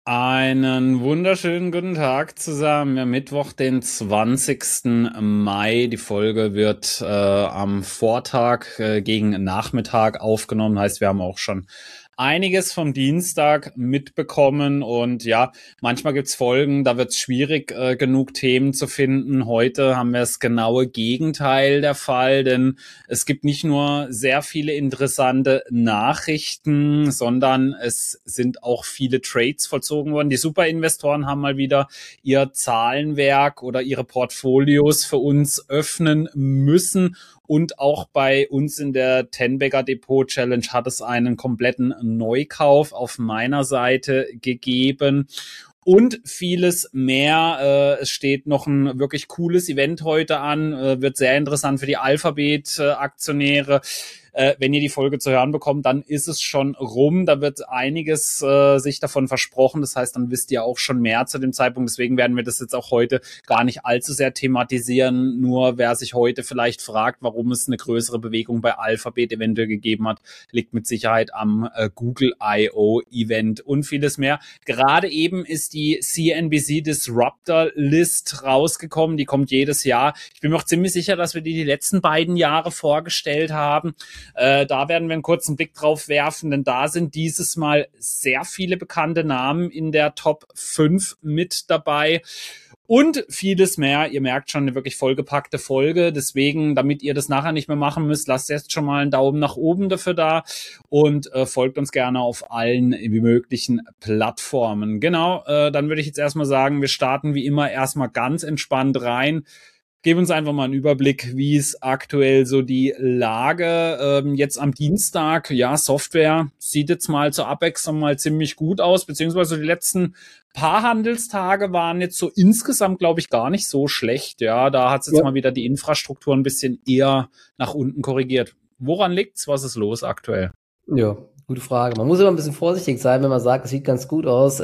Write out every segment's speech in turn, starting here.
Einen wunderschönen guten Tag zusammen. Wir haben Mittwoch, den 20. Mai. Die Folge wird am Vortag gegen Nachmittag aufgenommen. Heißt, wir haben auch schon einiges vom Dienstag mitbekommen. Und ja, manchmal gibt's Folgen, da wird's schwierig, genug Themen zu finden. Heute haben wir das genaue Gegenteil der Fall, denn es gibt nicht nur sehr viele interessante Nachrichten, sondern es sind auch viele Trades vollzogen worden. Die Superinvestoren haben mal wieder ihr Zahlenwerk oder ihre Portfolios für uns öffnen müssen. Und auch bei uns in der Tenbagger Depot Challenge hat es einen kompletten Neukauf auf meiner Seite gegeben. Und vieles mehr. Es steht noch ein wirklich cooles Event heute an. Wird sehr interessant für die Alphabet-Aktionäre. Wenn ihr die Folge zu hören bekommt, dann ist es schon rum. Da wird einiges sich davon versprochen. Das heißt, dann wisst ihr auch schon mehr zu dem Zeitpunkt. Deswegen werden wir das jetzt auch heute gar nicht allzu sehr thematisieren. Nur wer sich heute vielleicht fragt, warum es eine größere Bewegung bei Alphabet eventuell gegeben hat, liegt mit Sicherheit am Google I.O. Event und vieles mehr. Gerade eben ist die CNBC Disruptor List rausgekommen. Die kommt jedes Jahr. Ich bin mir auch ziemlich sicher, dass wir die letzten beiden Jahre vorgestellt haben. Da werden wir einen kurzen Blick drauf werfen, denn da sind dieses Mal sehr viele bekannte Namen in der Top 5 mit dabei. Und vieles mehr. Ihr merkt schon, eine wirklich vollgepackte Folge. Deswegen, damit ihr das nachher nicht mehr machen müsst, lasst jetzt schon mal einen Daumen nach oben dafür da und folgt uns gerne auf allen wie möglichen Plattformen. Genau, dann würde ich jetzt erstmal sagen, wir starten wie immer erstmal ganz entspannt rein. Gib uns einfach mal einen Überblick, wie ist aktuell so die Lage jetzt am Dienstag. Ja, Software sieht jetzt mal zur Abwechslung mal ziemlich gut aus, beziehungsweise die letzten paar Handelstage waren jetzt so insgesamt, glaube ich, gar nicht so schlecht. Ja, da hat es jetzt mal wieder die Infrastruktur ein bisschen eher nach unten korrigiert. Woran liegt's? Was ist los aktuell? Ja, gute Frage. Man muss immer ein bisschen vorsichtig sein, wenn man sagt, es sieht ganz gut aus.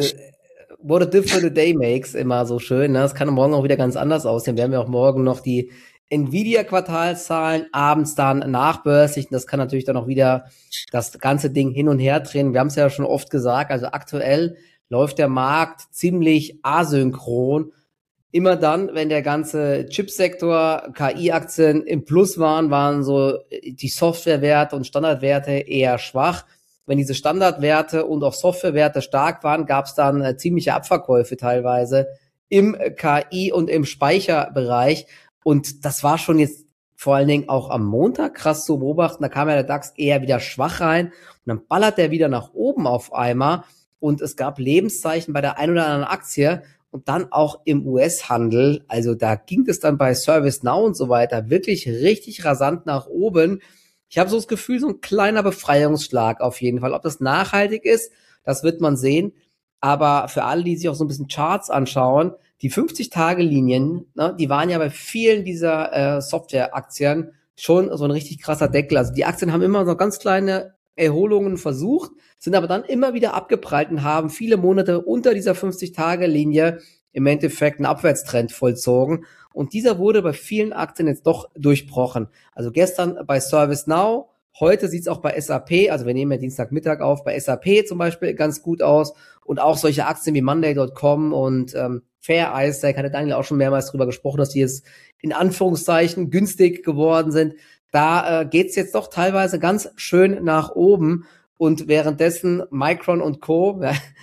What a difference a day makes, immer so schön. Ne? Das kann morgen auch wieder ganz anders aussehen. Wir haben ja auch morgen noch die Nvidia-Quartalszahlen, abends dann nachbörslich. Das kann natürlich dann auch wieder das ganze Ding hin und her drehen. Wir haben es ja schon oft gesagt, also aktuell läuft der Markt ziemlich asynchron. Immer dann, wenn der ganze Chipsektor, KI-Aktien im Plus waren so die Softwarewerte und Standardwerte eher schwach. Wenn diese Standardwerte und auch Softwarewerte stark waren, gab es dann ziemliche Abverkäufe teilweise im KI und im Speicherbereich. Und das war schon jetzt vor allen Dingen auch am Montag krass zu beobachten. Da kam ja der DAX eher wieder schwach rein und dann ballert der wieder nach oben auf einmal. Und es gab Lebenszeichen bei der ein oder anderen Aktie und dann auch im US-Handel. Also da ging es dann bei ServiceNow und so weiter wirklich richtig rasant nach oben. Ich habe so das Gefühl, so ein kleiner Befreiungsschlag auf jeden Fall. Ob das nachhaltig ist, das wird man sehen. Aber für alle, die sich auch so ein bisschen Charts anschauen, die 50-Tage-Linien, ne, die waren ja bei vielen dieser Software-Aktien schon so ein richtig krasser Deckel. Also die Aktien haben immer so ganz kleine Erholungen versucht, sind aber dann immer wieder abgeprallt und haben viele Monate unter dieser 50-Tage-Linie im Endeffekt einen Abwärtstrend vollzogen. Und dieser wurde bei vielen Aktien jetzt doch durchbrochen. Also gestern bei ServiceNow, heute sieht es auch bei SAP, also wir nehmen ja Dienstagmittag auf, bei SAP zum Beispiel ganz gut aus. Und auch solche Aktien wie Monday.com und Fair Isaac, hatte Daniel auch schon mehrmals drüber gesprochen, dass die jetzt in Anführungszeichen günstig geworden sind. Da geht's jetzt doch teilweise ganz schön nach oben. Und währenddessen Micron und Co.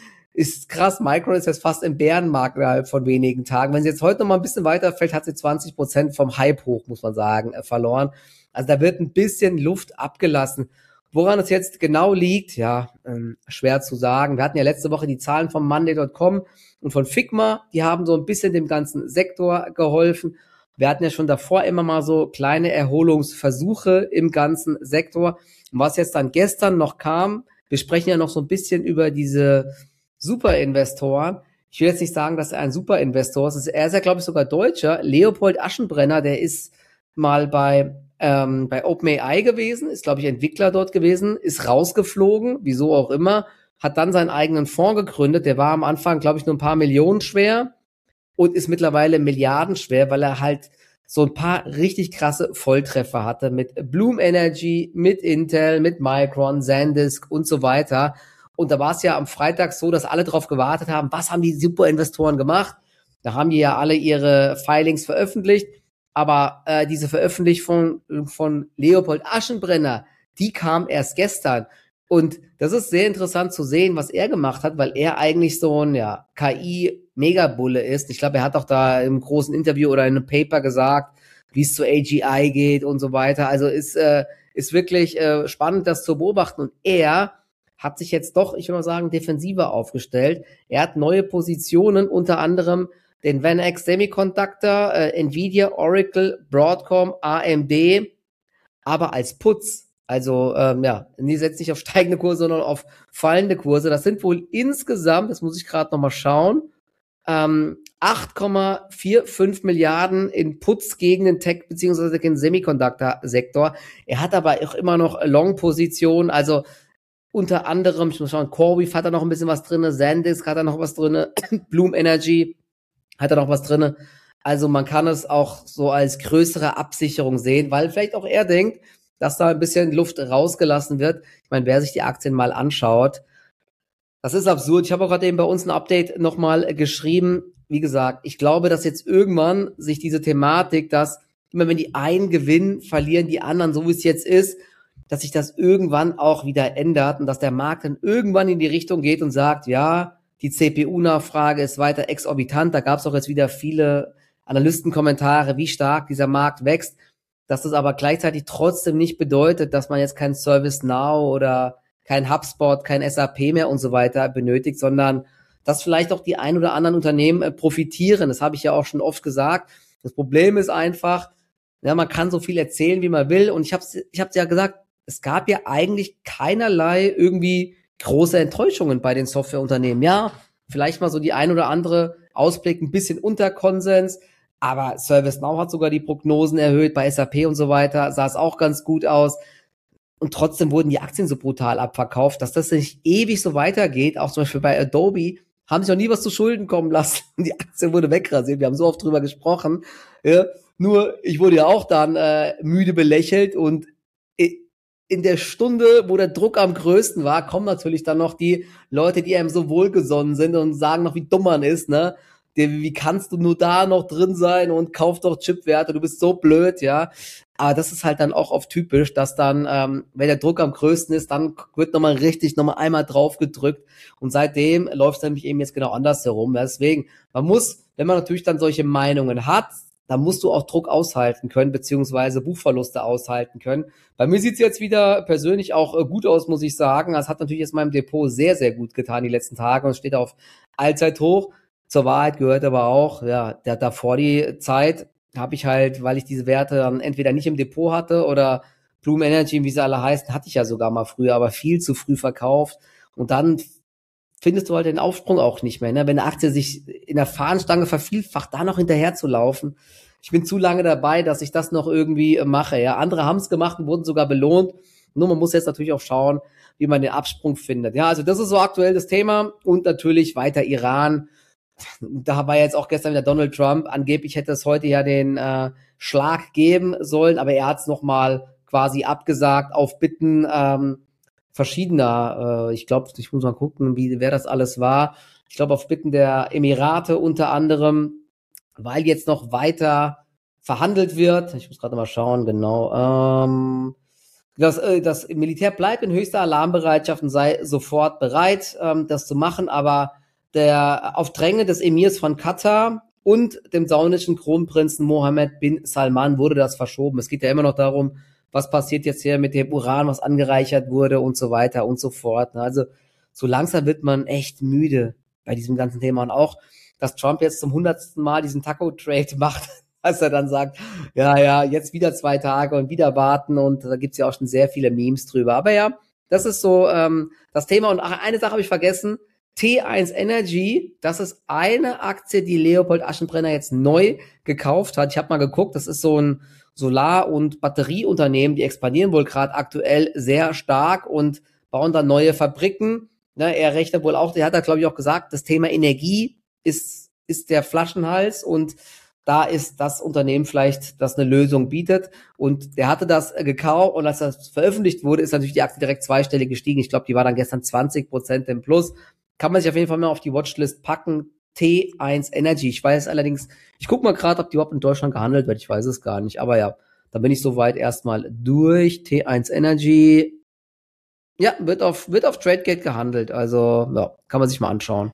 Ist krass, Micron ist jetzt fast im Bärenmarkt innerhalb von wenigen Tagen. Wenn sie jetzt heute noch mal ein bisschen weiterfällt, hat sie 20% vom Hype hoch, muss man sagen, verloren. Also da wird ein bisschen Luft abgelassen. Woran es jetzt genau liegt, ja, schwer zu sagen. Wir hatten ja letzte Woche die Zahlen von Monday.com und von Figma. Die haben so ein bisschen dem ganzen Sektor geholfen. Wir hatten ja schon davor immer mal so kleine Erholungsversuche im ganzen Sektor. Und was jetzt dann gestern noch kam, wir sprechen ja noch so ein bisschen über diese Superinvestoren. Ich will jetzt nicht sagen, dass er ein Superinvestor ist. Er ist ja, glaube ich, sogar Deutscher. Leopold Aschenbrenner, der ist mal bei OpenAI gewesen, ist, glaube ich, Entwickler dort gewesen, ist rausgeflogen, wieso auch immer, hat dann seinen eigenen Fonds gegründet. Der war am Anfang, glaube ich, nur ein paar Millionen schwer und ist mittlerweile milliardenschwer, weil er halt so ein paar richtig krasse Volltreffer hatte mit Bloom Energy, mit Intel, mit Micron, SanDisk und so weiter. Und da war es ja am Freitag so, dass alle drauf gewartet haben, was haben die Superinvestoren gemacht? Da haben die ja alle ihre Filings veröffentlicht. Aber diese Veröffentlichung von Leopold Aschenbrenner, die kam erst gestern. Und das ist sehr interessant zu sehen, was er gemacht hat, weil er eigentlich so ein KI-Megabulle ist. Ich glaube, er hat auch da im großen Interview oder in einem Paper gesagt, wie es zu AGI geht und so weiter. Also ist wirklich spannend, das zu beobachten. Und er hat sich jetzt doch, ich würde mal sagen, defensiver aufgestellt. Er hat neue Positionen, unter anderem den VanEck Semiconductor, Nvidia, Oracle, Broadcom, AMD, aber als Putz. Also, die setzt nicht auf steigende Kurse, sondern auf fallende Kurse. Das sind wohl insgesamt, das muss ich gerade nochmal schauen, 8,45 Milliarden in Putz gegen den Tech- bzw. den Semiconductor-Sektor. Er hat aber auch immer noch Long-Positionen, also unter anderem, ich muss schauen, CoreWeave hat da noch ein bisschen was drin, SanDisk hat da noch was drin, Bloom Energy hat da noch was drin. Also man kann es auch so als größere Absicherung sehen, weil vielleicht auch er denkt, dass da ein bisschen Luft rausgelassen wird. Ich meine, wer sich die Aktien mal anschaut, das ist absurd. Ich habe auch gerade eben bei uns ein Update nochmal geschrieben. Wie gesagt, ich glaube, dass jetzt irgendwann sich diese Thematik, dass immer wenn die einen gewinnen, verlieren die anderen, so wie es jetzt ist, dass sich das irgendwann auch wieder ändert und dass der Markt dann irgendwann in die Richtung geht und sagt, ja, die CPU-Nachfrage ist weiter exorbitant. Da gab es auch jetzt wieder viele Analystenkommentare, wie stark dieser Markt wächst, dass das aber gleichzeitig trotzdem nicht bedeutet, dass man jetzt kein ServiceNow oder kein HubSpot, kein SAP mehr und so weiter benötigt, sondern dass vielleicht auch die ein oder anderen Unternehmen profitieren. Das habe ich ja auch schon oft gesagt. Das Problem ist einfach, ja, man kann so viel erzählen, wie man will. Und ich hab's ja gesagt, es gab ja eigentlich keinerlei irgendwie große Enttäuschungen bei den Softwareunternehmen. Ja, vielleicht mal so die ein oder andere Ausblick, ein bisschen unter Konsens. Aber ServiceNow hat sogar die Prognosen erhöht, bei SAP und so weiter, sah es auch ganz gut aus. Und trotzdem wurden die Aktien so brutal abverkauft, dass das nicht ewig so weitergeht. Auch zum Beispiel bei Adobe haben sich noch nie was zu Schulden kommen lassen. Die Aktie wurde wegrasiert. Wir haben so oft drüber gesprochen. Ja, nur, ich wurde ja auch dann müde belächelt. Und in der Stunde, wo der Druck am größten war, kommen natürlich dann noch die Leute, die einem so wohlgesonnen sind und sagen noch, wie dumm man ist, ne? Wie kannst du nur da noch drin sein und kauf doch Chipwerte, du bist so blöd, ja. Aber das ist halt dann auch oft typisch, dass dann, wenn der Druck am größten ist, dann wird nochmal einmal drauf gedrückt. Und seitdem läuft es nämlich eben jetzt genau andersherum. Deswegen, man muss, wenn man natürlich dann solche Meinungen hat, dann musst du auch Druck aushalten können, beziehungsweise Buchverluste aushalten können. Bei mir sieht's jetzt wieder persönlich auch gut aus, muss ich sagen. Das hat natürlich jetzt meinem Depot sehr, sehr gut getan die letzten Tage und steht auf Allzeithoch. Zur Wahrheit gehört aber auch, ja, davor die Zeit habe ich halt, weil ich diese Werte dann entweder nicht im Depot hatte oder Bloom Energy, wie sie alle heißen, hatte ich ja sogar mal früher, aber viel zu früh verkauft. Und dann findest du halt den Aufsprung auch nicht mehr, ne? Wenn eine Aktie sich in der Fahnenstange vervielfacht, da noch hinterher zu laufen. Ich bin zu lange dabei, dass ich das noch irgendwie mache, ja. Andere haben es gemacht und wurden sogar belohnt. Nur man muss jetzt natürlich auch schauen, wie man den Absprung findet. Ja, also das ist so aktuell das Thema und natürlich weiter Iran. Da war jetzt auch gestern wieder Donald Trump. Angeblich hätte es heute ja den Schlag geben sollen, aber er hat es nochmal quasi abgesagt auf Bitten verschiedener. Ich glaube, ich muss mal gucken, wer das alles war. Ich glaube, auf Bitten der Emirate unter anderem, weil jetzt noch weiter verhandelt wird. Ich muss gerade mal schauen, genau. Das Militär bleibt in höchster Alarmbereitschaft und sei sofort bereit, das zu machen, aber auf Dränge des Emirs von Katar und dem saudischen Kronprinzen Mohammed bin Salman wurde das verschoben. Es geht ja immer noch darum, was passiert jetzt hier mit dem Uran, was angereichert wurde und so weiter und so fort. Also so langsam wird man echt müde bei diesem ganzen Thema. Und auch, dass Trump jetzt zum 100. Mal diesen Taco-Trade macht, als er dann sagt, ja, jetzt wieder 2 Tage und wieder warten. Und da gibt's ja auch schon sehr viele Memes drüber. Aber ja, das ist so das Thema. Und eine Sache habe ich vergessen, T1 Energy, das ist eine Aktie, die Leopold Aschenbrenner jetzt neu gekauft hat. Ich habe mal geguckt, das ist so ein Solar- und Batterieunternehmen, die expandieren wohl gerade aktuell sehr stark und bauen dann neue Fabriken. Ne, er rechnet wohl auch, der hat da glaube ich auch gesagt, das Thema Energie ist der Flaschenhals und da ist das Unternehmen vielleicht, das eine Lösung bietet. Und der hatte das gekauft und als das veröffentlicht wurde, ist natürlich die Aktie direkt zweistellig gestiegen. Ich glaube, die war dann gestern 20% im Plus. Kann man sich auf jeden Fall mal auf die Watchlist packen. T1 Energy. Ich weiß allerdings, ich gucke mal gerade, ob die überhaupt in Deutschland gehandelt wird. Ich weiß es gar nicht. Aber ja, da bin ich soweit erstmal durch. T1 Energy. Ja, wird auf TradeGate gehandelt. Also, ja, kann man sich mal anschauen.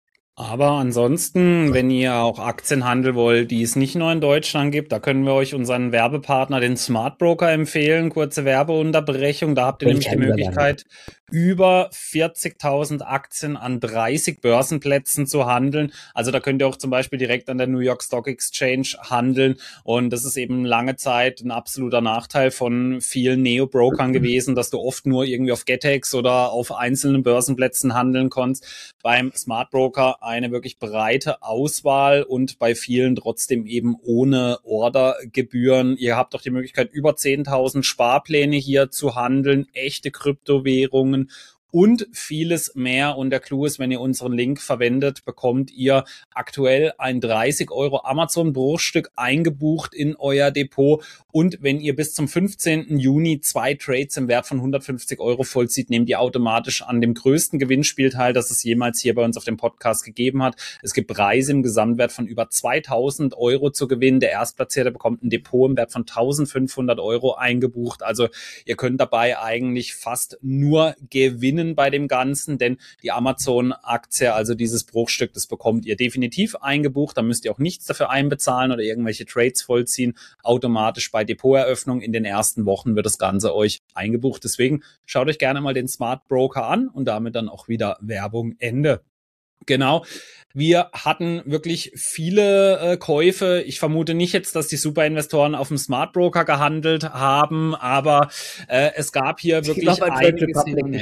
Aber ansonsten, wenn ihr auch Aktien handeln wollt, die es nicht nur in Deutschland gibt, da können wir euch unseren Werbepartner, den Smart Broker, empfehlen. Kurze Werbeunterbrechung. Da habt ihr nämlich die Möglichkeit, über 40.000 Aktien an 30 Börsenplätzen zu handeln. Also da könnt ihr auch zum Beispiel direkt an der New York Stock Exchange handeln. Und das ist eben lange Zeit ein absoluter Nachteil von vielen Neo-Brokern gewesen, dass du oft nur irgendwie auf Getex oder auf einzelnen Börsenplätzen handeln konntest. Beim Smart Broker eine wirklich breite Auswahl und bei vielen trotzdem eben ohne Ordergebühren. Ihr habt auch die Möglichkeit, über 10.000 Sparpläne hier zu handeln, echte Kryptowährungen und vieles mehr. Und der Clou ist, wenn ihr unseren Link verwendet, bekommt ihr aktuell ein 30 € Amazon-Bruchstück eingebucht in euer Depot. Und wenn ihr bis zum 15. Juni 2 Trades im Wert von 150 € vollzieht, nehmt ihr automatisch an dem größten Gewinnspiel teil, das es jemals hier bei uns auf dem Podcast gegeben hat. Es gibt Preise im Gesamtwert von über 2.000 € zu gewinnen. Der Erstplatzierte bekommt ein Depot im Wert von 1.500 € eingebucht. Also ihr könnt dabei eigentlich fast nur gewinnen bei dem Ganzen, denn die Amazon-Aktie, also dieses Bruchstück, das bekommt ihr definitiv eingebucht. Da müsst ihr auch nichts dafür einbezahlen oder irgendwelche Trades vollziehen. Automatisch bei Depoteröffnung in den ersten Wochen wird das Ganze euch eingebucht. Deswegen schaut euch gerne mal den Smart Broker an und damit dann auch wieder Werbung Ende. Genau. Wir hatten wirklich viele Käufe. Ich vermute nicht jetzt, dass die Superinvestoren auf dem Smart Broker gehandelt haben, aber es gab hier wirklich einiges hin und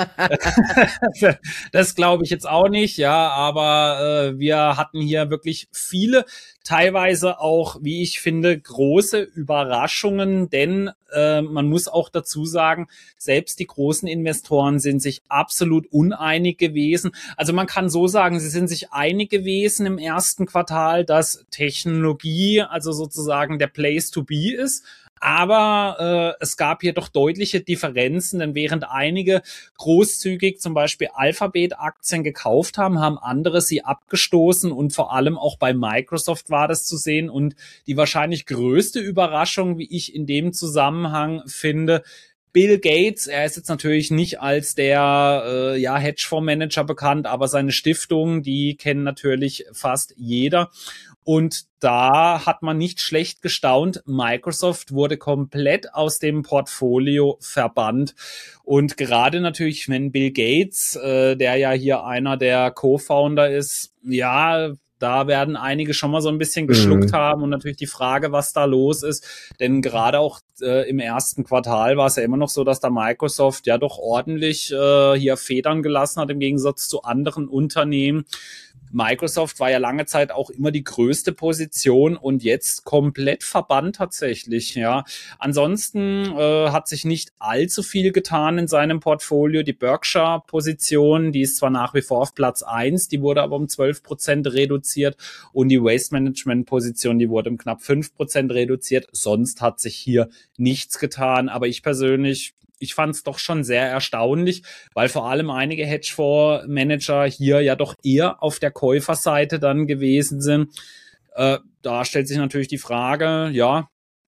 her. Das glaube ich jetzt auch nicht, ja, aber wir hatten hier wirklich viele, teilweise auch, wie ich finde, große Überraschungen, denn man muss auch dazu sagen, selbst die großen Investoren sind sich absolut uneinig gewesen. Also man kann so sagen, sie sind sich einig gewesen im ersten Quartal, dass Technologie, also sozusagen der Place to be ist. Aber es gab hier doch deutliche Differenzen, denn während einige großzügig zum Beispiel Alphabet-Aktien gekauft haben, haben andere sie abgestoßen und vor allem auch bei Microsoft war das zu sehen. Und die wahrscheinlich größte Überraschung, wie ich in dem Zusammenhang finde, Bill Gates, er ist jetzt natürlich nicht als der Hedgefondsmanager bekannt, aber seine Stiftung, die kennen natürlich fast jeder. Und da hat man nicht schlecht gestaunt. Microsoft wurde komplett aus dem Portfolio verbannt. Und gerade natürlich, wenn Bill Gates, der ja hier einer der Co-Founder ist, ja, da werden einige schon mal so ein bisschen geschluckt haben und natürlich die Frage, was da los ist. Denn gerade auch im ersten Quartal war es ja immer noch so, dass da Microsoft ja doch ordentlich hier Federn gelassen hat im Gegensatz zu anderen Unternehmen. Microsoft war ja lange Zeit auch immer die größte Position und jetzt komplett verbannt tatsächlich, ja. Ansonsten hat sich nicht allzu viel getan in seinem Portfolio. Die Berkshire-Position, die ist zwar nach wie vor auf Platz 1, die wurde aber um 12% reduziert und die Waste Management-Position, die wurde um knapp 5% reduziert. Sonst hat sich hier nichts getan, aber ich persönlich, ich fand es doch schon sehr erstaunlich, weil vor allem einige Hedgefondsmanager hier ja doch eher auf der Käuferseite dann gewesen sind. Da stellt sich natürlich die Frage, ja,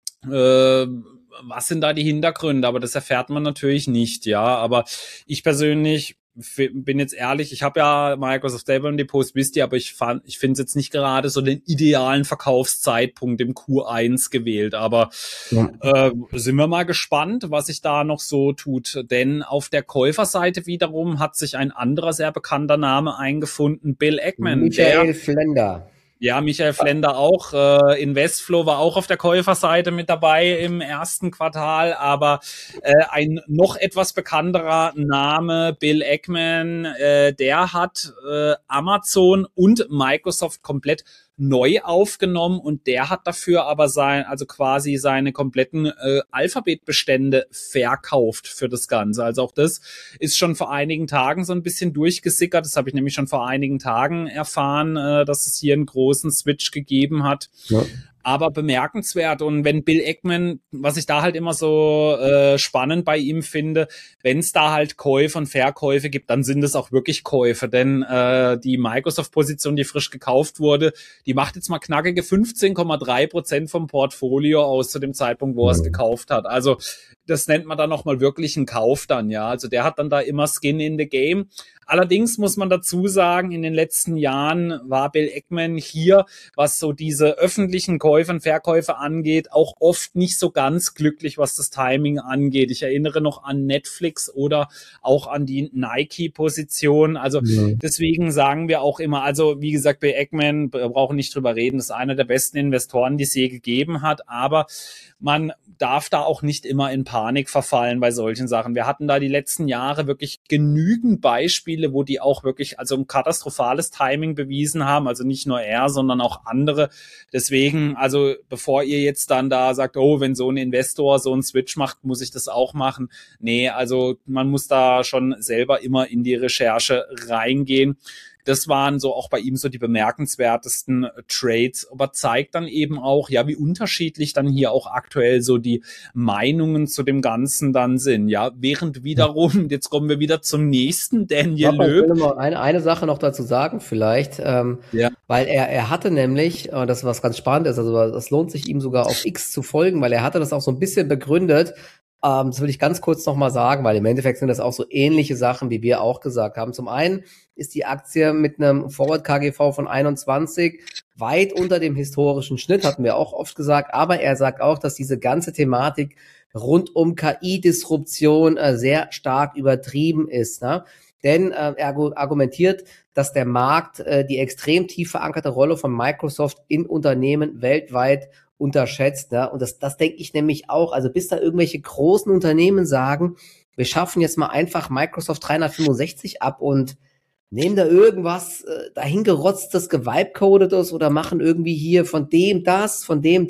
was sind da die Hintergründe? Aber das erfährt man natürlich nicht, ja. Aber ich persönlich bin jetzt ehrlich, ich habe ja Microsoft selber im Depot, wisst ihr, aber ich finde es jetzt nicht gerade so den idealen Verkaufszeitpunkt im Q1 gewählt, aber sind wir mal gespannt, was sich da noch so tut, denn auf der Käuferseite wiederum hat sich ein anderer sehr bekannter Name eingefunden, Bill Ackman. Michael Flender. Ja, Michael Flender auch. Investflow war auch auf der Käuferseite mit dabei im ersten Quartal, aber ein noch etwas bekannterer Name, Bill Ackman, der hat Amazon und Microsoft komplett neu aufgenommen und der hat dafür aber quasi seine kompletten Alphabetbestände verkauft für das Ganze. Also auch das ist schon vor einigen Tagen so ein bisschen durchgesickert. Das habe ich nämlich schon vor einigen Tagen erfahren, dass es hier einen großen Switch gegeben hat. Ja. Aber bemerkenswert. Und wenn Bill Ackman, was ich da halt immer so spannend bei ihm finde, wenn es da halt Käufe und Verkäufe gibt, dann sind es auch wirklich Käufe. Denn die Microsoft-Position, die frisch gekauft wurde, die macht jetzt mal knackige 15,3% vom Portfolio aus zu dem Zeitpunkt, wo er es gekauft hat. Also das nennt man dann nochmal wirklich einen Kauf dann, ja. Also der hat dann da immer Skin in the Game. Allerdings muss man dazu sagen, in den letzten Jahren war Bill Ackman hier, was so diese öffentlichen Käufe und Verkäufe angeht, auch oft nicht so ganz glücklich, was das Timing angeht. Ich erinnere noch an Netflix oder auch an die Nike-Position. Also deswegen sagen wir auch immer, also wie gesagt, Bill Ackman, wir brauchen nicht drüber reden, ist einer der besten Investoren, die es je gegeben hat, aber man darf da auch nicht immer in Panik verfallen bei solchen Sachen. Wir hatten da die letzten Jahre wirklich genügend Beispiele, wo die auch wirklich also ein katastrophales Timing bewiesen haben, also nicht nur er, sondern auch andere. Deswegen, also bevor ihr jetzt dann da sagt, oh, wenn so ein Investor so einen Switch macht, muss ich das auch machen. Nee, also man muss da schon selber immer in die Recherche reingehen. Das waren so auch bei ihm so die bemerkenswertesten Trades, aber zeigt dann eben auch, ja, wie unterschiedlich dann hier auch aktuell so die Meinungen zu dem Ganzen dann sind, ja, während wiederum, jetzt kommen wir wieder zum nächsten, Daniel Löb. Ich will noch eine Sache noch dazu sagen vielleicht, weil er hatte nämlich, das was ganz spannend ist, also das lohnt sich ihm sogar auf X zu folgen, weil er hatte das auch so ein bisschen begründet. Das will ich ganz kurz nochmal sagen, weil im Endeffekt sind das auch so ähnliche Sachen, wie wir auch gesagt haben. Zum einen ist die Aktie mit einem Forward KGV von 21 weit unter dem historischen Schnitt, hatten wir auch oft gesagt. Aber er sagt auch, dass diese ganze Thematik rund um KI-Disruption sehr stark übertrieben ist. Ne? Denn er argumentiert, dass der Markt die extrem tief verankerte Rolle von Microsoft in Unternehmen weltweit unterschätzt, ne? Und das denke ich nämlich auch. Also bis da irgendwelche großen Unternehmen sagen, wir schaffen jetzt mal einfach Microsoft 365 ab und nehmen da irgendwas dahingerotztes, gewibcodetes oder machen irgendwie hier von dem das,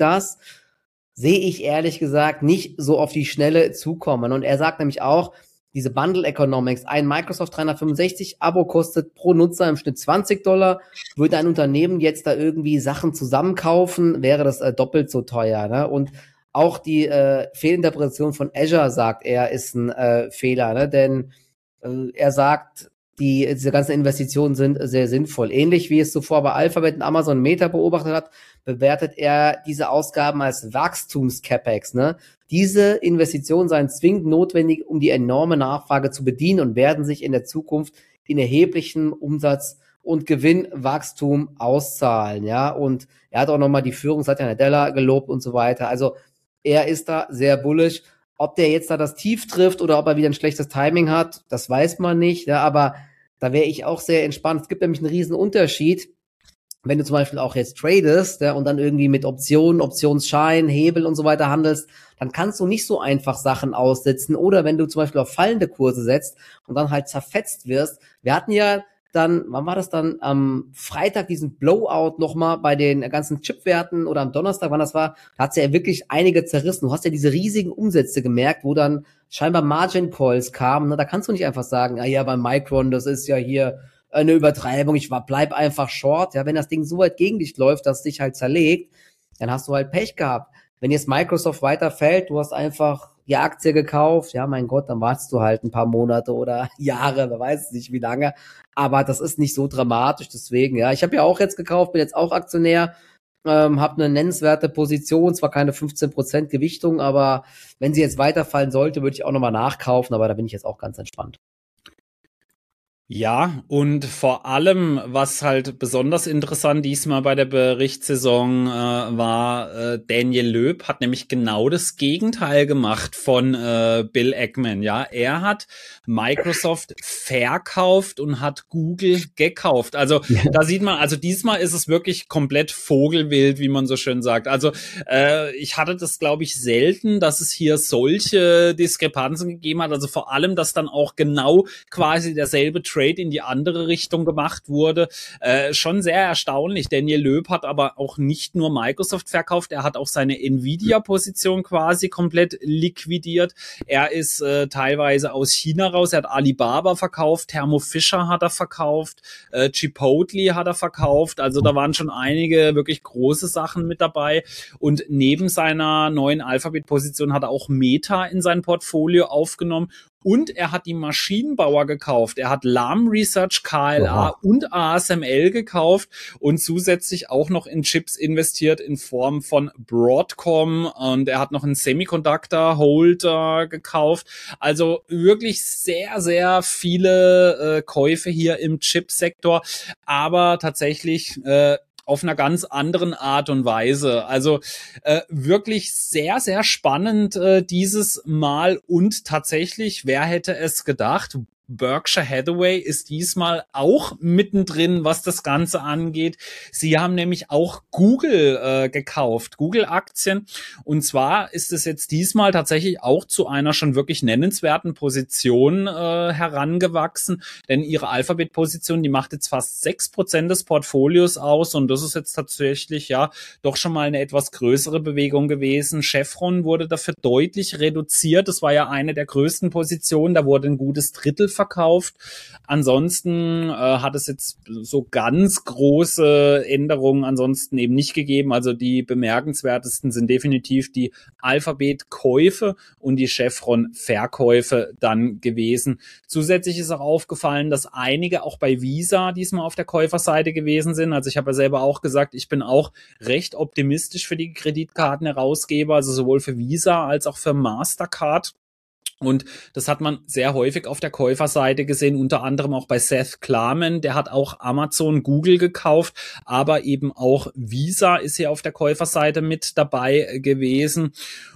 sehe ich ehrlich gesagt nicht so auf die Schnelle zukommen. Und er sagt nämlich auch, diese Bundle Economics, ein Microsoft 365 Abo kostet pro Nutzer im Schnitt $20. Würde ein Unternehmen jetzt da irgendwie Sachen zusammenkaufen, wäre das doppelt so teuer. Ne? Und auch die Fehlinterpretation von Azure, sagt er, ist ein Fehler. Ne? Denn er sagt, diese ganzen Investitionen sind sehr sinnvoll. Ähnlich wie es zuvor bei Alphabet und Amazon Meta beobachtet hat, bewertet er diese Ausgaben als Wachstums-Capex. Ne? Diese Investitionen seien zwingend notwendig, um die enorme Nachfrage zu bedienen und werden sich in der Zukunft in erheblichem Umsatz und Gewinnwachstum auszahlen. Ja, und er hat auch nochmal die Führung Satya Nadella gelobt und so weiter. Also er ist da sehr bullish. Ob der jetzt da das Tief trifft oder ob er wieder ein schlechtes Timing hat, das weiß man nicht. Ja, aber da wäre ich auch sehr entspannt. Es gibt nämlich einen riesen Unterschied, wenn du zum Beispiel auch jetzt tradest, ja, und dann irgendwie mit Optionen, Optionsschein, Hebel und so weiter handelst, dann kannst du nicht so einfach Sachen aussitzen. Oder wenn du zum Beispiel auf fallende Kurse setzt und dann halt zerfetzt wirst. Wir hatten ja dann, wann war das dann, am Freitag diesen Blowout nochmal bei den ganzen Chipwerten oder am Donnerstag, wann das war, da hat's ja wirklich einige zerrissen. Du hast ja diese riesigen Umsätze gemerkt, wo dann scheinbar Margin Calls kamen. Da kannst du nicht einfach sagen, ja, bei Micron, das ist ja hier eine Übertreibung, bleib einfach short. Ja, wenn das Ding so weit gegen dich läuft, dass es dich halt zerlegt, dann hast du halt Pech gehabt. Wenn jetzt Microsoft weiterfällt, du hast einfach die Aktie gekauft, ja, mein Gott, dann wartest du halt ein paar Monate oder Jahre, wer weiß nicht wie lange, aber das ist nicht so dramatisch, deswegen, ja, ich habe ja auch jetzt gekauft, bin jetzt auch Aktionär, habe eine nennenswerte Position, zwar keine 15% Gewichtung, aber wenn sie jetzt weiterfallen sollte, würde ich auch nochmal nachkaufen, aber da bin ich jetzt auch ganz entspannt. Ja, und vor allem, was halt besonders interessant diesmal bei der Berichtssaison war, Daniel Löb hat nämlich genau das Gegenteil gemacht von Bill Ackman. Ja, er hat Microsoft verkauft und hat Google gekauft. Also da sieht man, also diesmal ist es wirklich komplett Vogelwild, wie man so schön sagt. Also ich hatte das, glaube ich, selten, dass es hier solche Diskrepanzen gegeben hat. Also vor allem, dass dann auch genau quasi derselbe Trade in die andere Richtung gemacht wurde. Schon sehr erstaunlich. Daniel Loeb hat aber auch nicht nur Microsoft verkauft, er hat auch seine Nvidia-Position quasi komplett liquidiert. Er ist teilweise aus China raus, er hat Alibaba verkauft, Thermo Fisher hat er verkauft, Chipotle hat er verkauft, also da waren schon einige wirklich große Sachen mit dabei und neben seiner neuen Alphabet-Position hat er auch Meta in sein Portfolio aufgenommen und er hat die Maschinenbauer gekauft. Er hat Lam Research, KLA und ASML gekauft und zusätzlich auch noch in Chips investiert in Form von Broadcom und er hat noch einen Semiconductor-Holder gekauft. Also wirklich sehr, sehr viele Käufe hier im Chipsektor, aber tatsächlich auf einer ganz anderen Art und Weise. Also wirklich sehr, sehr spannend dieses Mal und tatsächlich, wer hätte es gedacht, Berkshire Hathaway ist diesmal auch mittendrin, was das Ganze angeht. Sie haben nämlich auch Google gekauft, Google-Aktien. Und zwar ist es jetzt diesmal tatsächlich auch zu einer schon wirklich nennenswerten Position herangewachsen. Denn ihre Alphabet-Position, die macht jetzt fast 6% des Portfolios aus. Und das ist jetzt tatsächlich ja doch schon mal eine etwas größere Bewegung gewesen. Chevron wurde dafür deutlich reduziert. Das war ja eine der größten Positionen. Da wurde ein gutes Drittel verkauft. Ansonsten hat es jetzt so ganz große Änderungen ansonsten eben nicht gegeben. Also die bemerkenswertesten sind definitiv die Alphabet-Käufe und die Chevron-Verkäufe dann gewesen. Zusätzlich ist auch aufgefallen, dass einige auch bei Visa diesmal auf der Käuferseite gewesen sind. Also ich habe ja selber auch gesagt, ich bin auch recht optimistisch für die Kreditkartenherausgeber, also sowohl für Visa als auch für Mastercard. Und das hat man sehr häufig auf der Käuferseite gesehen, unter anderem auch bei Seth Klarman, der hat auch Amazon, Google gekauft, aber eben auch Visa ist hier auf der Käuferseite mit dabei gewesen.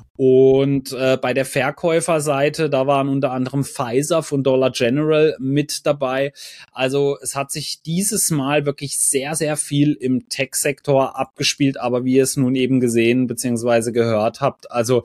Und bei der Verkäuferseite, da waren unter anderem Pfizer von Dollar General mit dabei. Also es hat sich dieses Mal wirklich sehr, sehr viel im Tech-Sektor abgespielt, aber wie ihr es nun eben gesehen bzw. gehört habt, also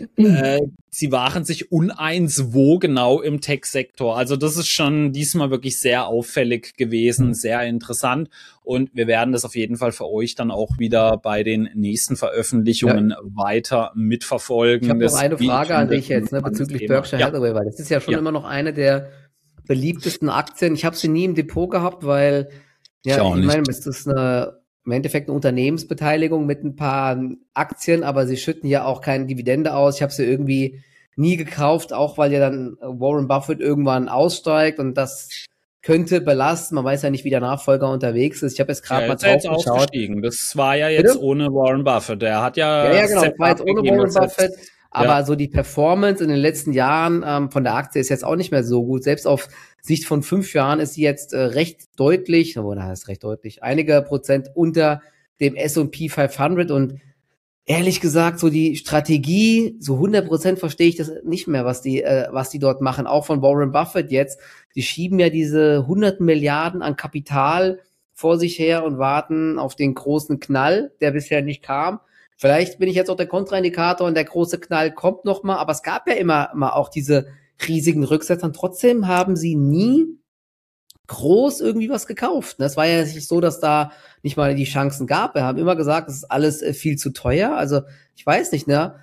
sie waren sich uneins, wo genau im Tech-Sektor. Also das ist schon diesmal wirklich sehr auffällig gewesen, sehr interessant. Und wir werden das auf jeden Fall für euch dann auch wieder bei den nächsten Veröffentlichungen weiter mitverfolgen. Ich habe noch eine Frage an dich jetzt bezüglich Berkshire Hathaway, weil das ist ja schon immer noch eine der beliebtesten Aktien. Ich habe sie nie im Depot gehabt, weil ich meine, es ist im Endeffekt eine Unternehmensbeteiligung mit ein paar Aktien, aber sie schütten ja auch keine Dividende aus. Ich habe sie irgendwie nie gekauft, auch weil ja dann Warren Buffett irgendwann aussteigt und das könnte belasten. Man weiß ja nicht, wie der Nachfolger unterwegs ist. Ich habe jetzt gerade mal drauf geschaut. Das war ja jetzt ohne Warren Buffett. Der hat ja genau, das war jetzt ohne Warren Buffett. Aber so die Performance in den letzten Jahren von der Aktie ist jetzt auch nicht mehr so gut. Selbst auf Sicht von 5 Jahren ist sie jetzt recht deutlich, oder heißt recht deutlich, einige Prozent unter dem S&P 500 und ehrlich gesagt, so die Strategie, so 100% verstehe ich das nicht mehr, was die dort machen, auch von Warren Buffett jetzt. Die schieben ja diese 100 Milliarden an Kapital vor sich her und warten auf den großen Knall, der bisher nicht kam. Vielleicht bin ich jetzt auch der Kontraindikator und der große Knall kommt noch mal, aber es gab ja immer auch diese riesigen Rücksetzer und trotzdem haben sie nie groß irgendwie was gekauft. Das war ja nicht so, dass da nicht mal die Chancen gab. Wir haben immer gesagt, das ist alles viel zu teuer. Also ich weiß nicht, ne?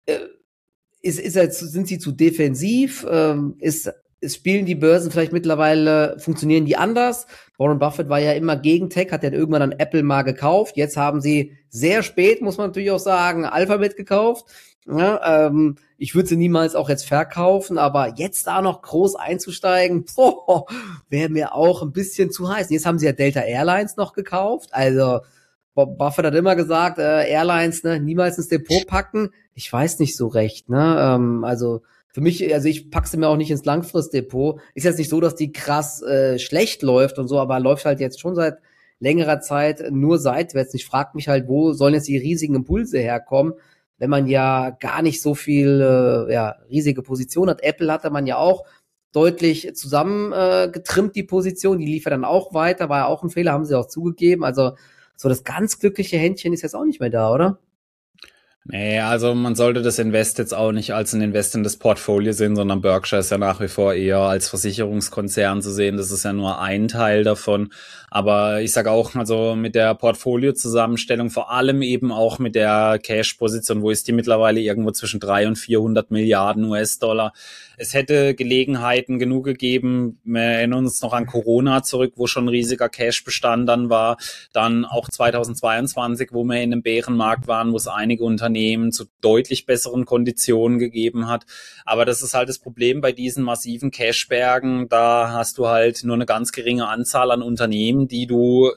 Sind sie zu defensiv? Spielen die Börsen vielleicht mittlerweile, funktionieren die anders? Warren Buffett war ja immer gegen Tech, hat dann irgendwann dann Apple mal gekauft. Jetzt haben sie sehr spät, muss man natürlich auch sagen, Alphabet gekauft. Ja, ich würde sie niemals auch jetzt verkaufen, aber jetzt da noch groß einzusteigen, wäre mir auch ein bisschen zu heiß. Jetzt haben sie ja Delta Airlines noch gekauft. Also Buffett hat immer gesagt, Airlines niemals ins Depot packen. Ich weiß nicht so recht. Also für mich, also ich packe sie mir auch nicht ins Langfristdepot. Ist jetzt nicht so, dass die krass schlecht läuft und so, aber läuft halt jetzt schon seit längerer Zeit nur seitwärts. Ich frage mich halt, wo sollen jetzt die riesigen Impulse herkommen, wenn man ja gar nicht so viel riesige Position hat. Apple hatte man ja auch deutlich zusammen getrimmt, die Position. Die lief ja dann auch weiter, war ja auch ein Fehler, haben sie auch zugegeben. Also so das ganz glückliche Händchen ist jetzt auch nicht mehr da, oder? Nee, also man sollte das Invest jetzt auch nicht als ein Invest in das Portfolio sehen, sondern Berkshire ist ja nach wie vor eher als Versicherungskonzern zu sehen. Das ist ja nur ein Teil davon. Aber ich sage auch, also mit der Portfolio-Zusammenstellung, vor allem eben auch mit der Cash-Position, wo ist die mittlerweile irgendwo zwischen 300 und 400 Milliarden US-Dollar. Es hätte Gelegenheiten genug gegeben. Wir erinnern uns noch an Corona zurück, wo schon ein riesiger Cash-Bestand dann war. Dann auch 2022, wo wir in einem Bärenmarkt waren, wo es einige Unternehmen zu deutlich besseren Konditionen gegeben hat. Aber das ist halt das Problem bei diesen massiven Cashbergen. Da hast du halt nur eine ganz geringe Anzahl an Unternehmen, die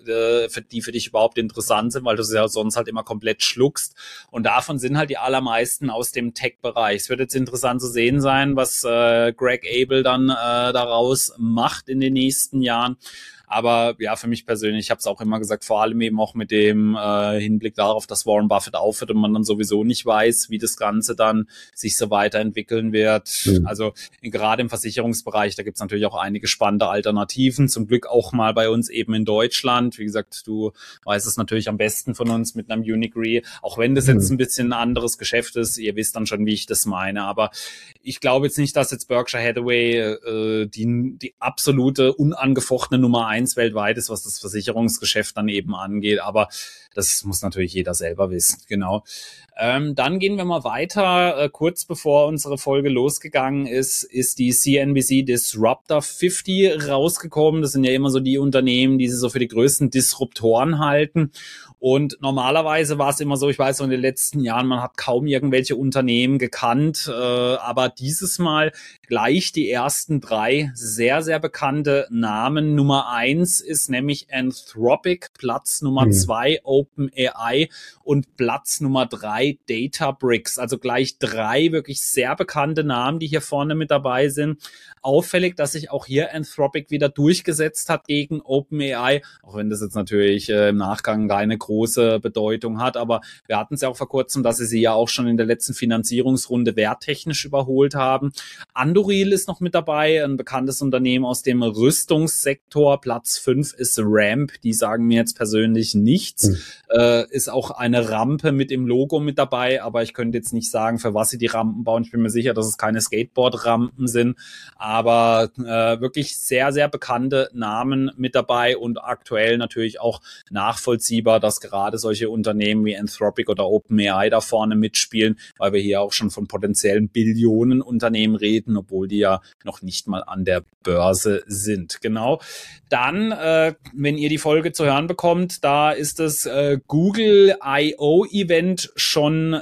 für dich überhaupt interessant sind, weil du sie ja sonst halt immer komplett schluckst. Und davon sind halt die allermeisten aus dem Tech-Bereich. Es wird jetzt interessant zu sehen sein, was Greg Abel dann daraus macht in den nächsten Jahren. Aber ja, für mich persönlich, ich habe es auch immer gesagt, vor allem eben auch mit dem Hinblick darauf, dass Warren Buffett aufhört und man dann sowieso nicht weiß, wie das Ganze dann sich so weiterentwickeln wird. Mhm. Also gerade im Versicherungsbereich, da gibt es natürlich auch einige spannende Alternativen. Zum Glück auch mal bei uns eben in Deutschland. Wie gesagt, du weißt es natürlich am besten von uns mit einem Unique Re. Auch wenn das jetzt ein bisschen ein anderes Geschäft ist, ihr wisst dann schon, wie ich das meine. Aber ich glaube jetzt nicht, dass jetzt Berkshire Hathaway die absolute unangefochtene Nummer 1 weltweit ist, was das Versicherungsgeschäft dann eben angeht. Aber das muss natürlich jeder selber wissen. Genau. Dann gehen wir mal weiter. Kurz bevor unsere Folge losgegangen ist die CNBC Disruptor 50 rausgekommen. Das sind ja immer so die Unternehmen, die sie so für die größten Disruptoren halten. Und normalerweise war es immer so, ich weiß so in den letzten Jahren, man hat kaum irgendwelche Unternehmen gekannt, aber dieses Mal gleich die ersten 3 sehr, sehr bekannte Namen. Nummer 1 ist nämlich Anthropic, Platz Nummer 2 OpenAI und Platz Nummer 3 Databricks. Also gleich 3 wirklich sehr bekannte Namen, die hier vorne mit dabei sind. Auffällig, dass sich auch hier Anthropic wieder durchgesetzt hat gegen OpenAI, auch wenn das jetzt natürlich im Nachgang keine große Bedeutung hat, aber wir hatten es ja auch vor kurzem, dass sie ja auch schon in der letzten Finanzierungsrunde werttechnisch überholt haben. Anduril ist noch mit dabei, ein bekanntes Unternehmen aus dem Rüstungssektor. Platz 5 ist Ramp, die sagen mir jetzt persönlich nichts. Ist auch eine Rampe mit im Logo mit dabei, aber ich könnte jetzt nicht sagen, für was sie die Rampen bauen. Ich bin mir sicher, dass es keine Skateboard-Rampen sind, aber wirklich sehr, sehr bekannte Namen mit dabei und aktuell natürlich auch nachvollziehbar, dass gerade solche Unternehmen wie Anthropic oder OpenAI da vorne mitspielen, weil wir hier auch schon von potenziellen Billionenunternehmen reden, obwohl die ja noch nicht mal an der Börse sind. Genau. Dann, wenn ihr die Folge zu hören bekommt, da ist das Google I.O. Event schon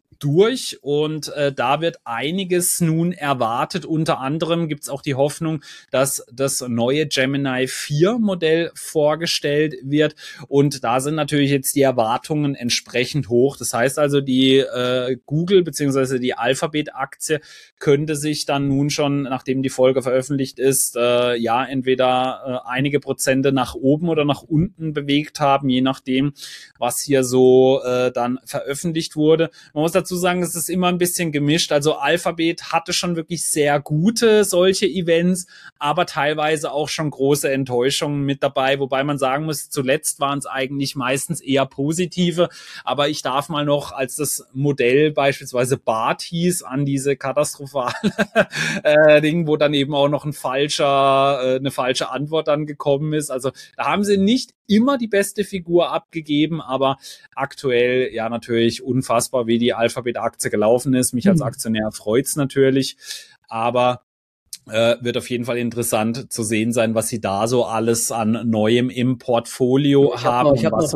durch und da wird einiges nun erwartet. Unter anderem gibt es auch die Hoffnung, dass das neue Gemini 4 Modell vorgestellt wird und da sind natürlich jetzt die Erwartungen entsprechend hoch. Das heißt also, die Google bzw. die Alphabet-Aktie könnte sich dann nun schon, nachdem die Folge veröffentlicht ist, entweder einige Prozente nach oben oder nach unten bewegt haben, je nachdem, was hier so dann veröffentlicht wurde. Man muss dazu sagen, es ist immer ein bisschen gemischt. Also Alphabet hatte schon wirklich sehr gute solche Events, aber teilweise auch schon große Enttäuschungen mit dabei, wobei man sagen muss, zuletzt waren es eigentlich meistens eher positive, aber ich darf mal noch, als das Modell beispielsweise BART hieß, an diese katastrophale Ding, wo dann eben auch noch eine falsche Antwort dann gekommen ist. Also da haben sie nicht immer die beste Figur abgegeben, aber aktuell ja natürlich unfassbar, wie die Alphabet-Aktie gelaufen ist. Mich als Aktionär freut's natürlich, aber wird auf jeden Fall interessant zu sehen sein, was sie da so alles an Neuem im Portfolio haben. Ich habe noch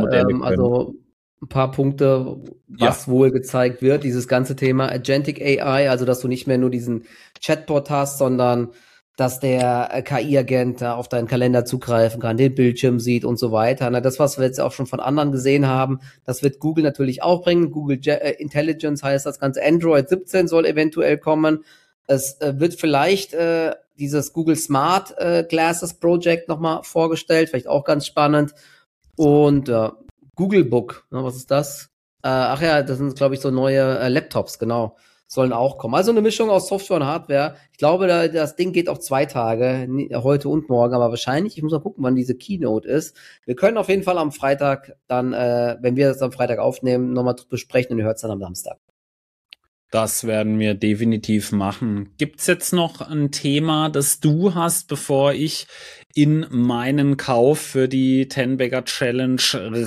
ein paar Punkte, was wohl gezeigt wird. Dieses ganze Thema Agentic AI, also dass du nicht mehr nur diesen Chatbot hast, sondern dass der KI-Agent da auf deinen Kalender zugreifen kann, den Bildschirm sieht und so weiter. Na, das, was wir jetzt auch schon von anderen gesehen haben, das wird Google natürlich auch bringen. Google Intelligence heißt das Ganze. Android 17 soll eventuell kommen. Es wird vielleicht dieses Google Smart Glasses Project nochmal vorgestellt, vielleicht auch ganz spannend. Und Google Book, was ist das? Das sind, glaube ich, so neue Laptops, genau. sollen auch kommen. Also eine Mischung aus Software und Hardware. Ich glaube, das Ding geht auch 2 Tage, heute und morgen, aber wahrscheinlich, ich muss mal gucken, wann diese Keynote ist. Wir können auf jeden Fall am Freitag dann, wenn wir das am Freitag aufnehmen, nochmal besprechen und ihr hört es dann am Samstag. Das werden wir definitiv machen. Gibt's jetzt noch ein Thema, das du hast, bevor ich in meinen Kauf für die 10-Bagger Challenge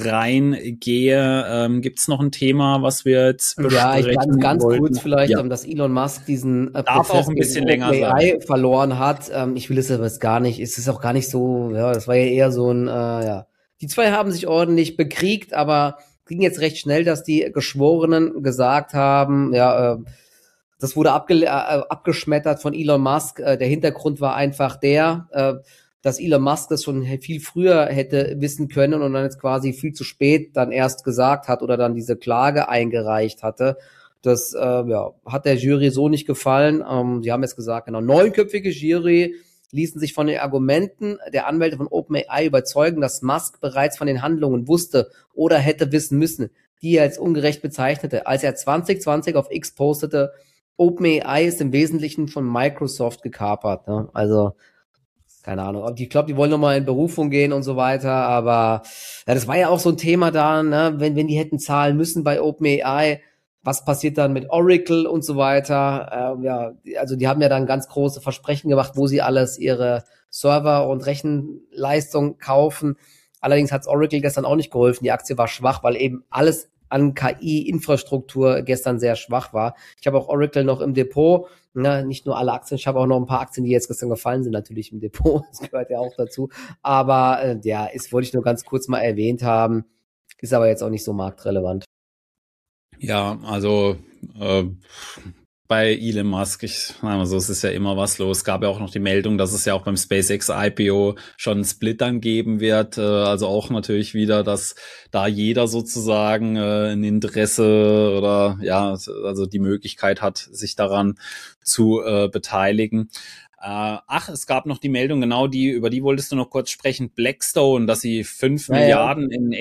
reingehe? Gibt's noch ein Thema, was wir jetzt besprechen? Ja, ganz kurz vielleicht, dass Elon Musk diesen Darf auch ein bisschen länger OpenAI verloren hat. Ich will es aber jetzt gar nicht, es ist auch gar nicht so, ja, das war ja eher so ein, ja. Die zwei haben sich ordentlich bekriegt, aber ging jetzt recht schnell, dass die Geschworenen gesagt haben, ja, das wurde abgeschmettert von Elon Musk. Der Hintergrund war einfach dass Elon Musk das schon viel früher hätte wissen können und dann jetzt quasi viel zu spät dann erst gesagt hat oder dann diese Klage eingereicht hatte. Das hat der Jury so nicht gefallen. Sie haben jetzt gesagt, genau, 9-köpfige Jury ließen sich von den Argumenten der Anwälte von OpenAI überzeugen, dass Musk bereits von den Handlungen wusste oder hätte wissen müssen, die er als ungerecht bezeichnete. Als er 2020 auf X postete, OpenAI ist im Wesentlichen von Microsoft gekapert. Ne? Also, keine Ahnung. Ich glaube, die wollen nochmal in Berufung gehen und so weiter, aber ja, das war ja auch so ein Thema da, ne? Wenn die hätten zahlen müssen bei OpenAI, was passiert dann mit Oracle und so weiter? Also die haben ja dann ganz große Versprechen gemacht, wo sie alles ihre Server und Rechenleistung kaufen. Allerdings hat Oracle gestern auch nicht geholfen. Die Aktie war schwach, weil eben alles an KI-Infrastruktur gestern sehr schwach war. Ich habe auch Oracle noch im Depot. Ne, nicht nur alle Aktien, ich habe auch noch ein paar Aktien, die jetzt gestern gefallen sind, natürlich im Depot. Das gehört ja auch dazu. Aber wollte ich nur ganz kurz mal erwähnt haben. Ist aber jetzt auch nicht so marktrelevant. Ja, also bei Elon Musk, ich sag mal so, es ist ja immer was los. Es gab ja auch noch die Meldung, dass es ja auch beim SpaceX IPO schon einen Split dann geben wird. Also auch natürlich wieder, dass da jeder sozusagen ein Interesse oder ja, also die Möglichkeit hat, sich daran zu beteiligen. Es gab noch die Meldung, genau über die wolltest du noch kurz sprechen, Blackstone, dass sie 5 Milliarden in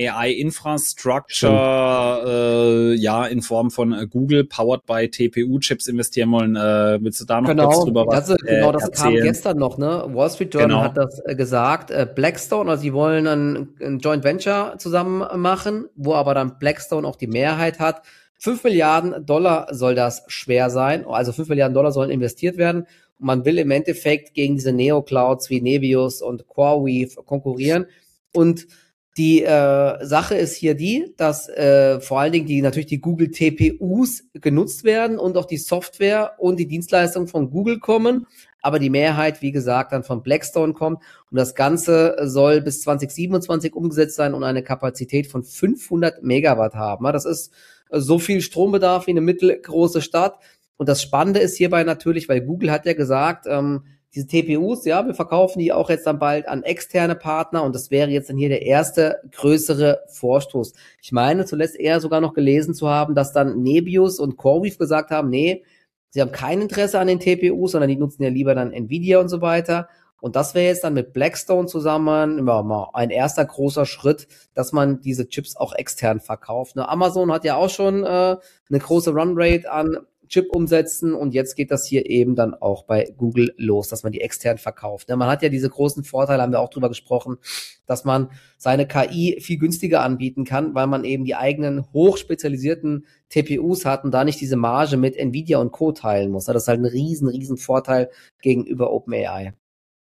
AI-Infrastructure in Form von Google, powered by TPU-Chips investieren wollen. Willst du da noch kurz drüber was Genau, das erzählen? kam gestern noch, ne? Wall Street Journal hat das gesagt. Blackstone, also sie wollen ein Joint Venture zusammen machen, wo aber dann Blackstone auch die Mehrheit hat. 5 Milliarden Dollar soll das schwer sein, also 5 Milliarden Dollar sollen investiert werden. Und man will im Endeffekt gegen diese Neo-Clouds wie Nebius und CoreWeave konkurrieren. Und die Sache ist hier die, dass vor allen Dingen natürlich die Google TPUs genutzt werden und auch die Software und die Dienstleistungen von Google kommen. Aber die Mehrheit, wie gesagt, dann von Blackstone kommt. Und das Ganze soll bis 2027 umgesetzt sein und eine Kapazität von 500 Megawatt haben. Das ist so viel Strombedarf wie eine mittelgroße Stadt. Und das Spannende ist hierbei natürlich, weil Google hat ja gesagt, diese TPUs, ja, wir verkaufen die auch jetzt dann bald an externe Partner und das wäre jetzt dann hier der erste größere Vorstoß. Ich meine, zuletzt eher sogar noch gelesen zu haben, dass dann Nebius und CoreWeave gesagt haben, nee, sie haben kein Interesse an den TPUs, sondern die nutzen ja lieber dann Nvidia und so weiter. Und das wäre jetzt dann mit Blackstone zusammen mal ein erster großer Schritt, dass man diese Chips auch extern verkauft. Ne, Amazon hat ja auch schon eine große Runrate an Chip-Umsätzen und jetzt geht das hier eben dann auch bei Google los, dass man die extern verkauft. Man hat ja diese großen Vorteile, haben wir auch drüber gesprochen, dass man seine KI viel günstiger anbieten kann, weil man eben die eigenen hochspezialisierten TPUs hat und da nicht diese Marge mit Nvidia und Co. teilen muss. Das ist halt ein riesen Vorteil gegenüber OpenAI.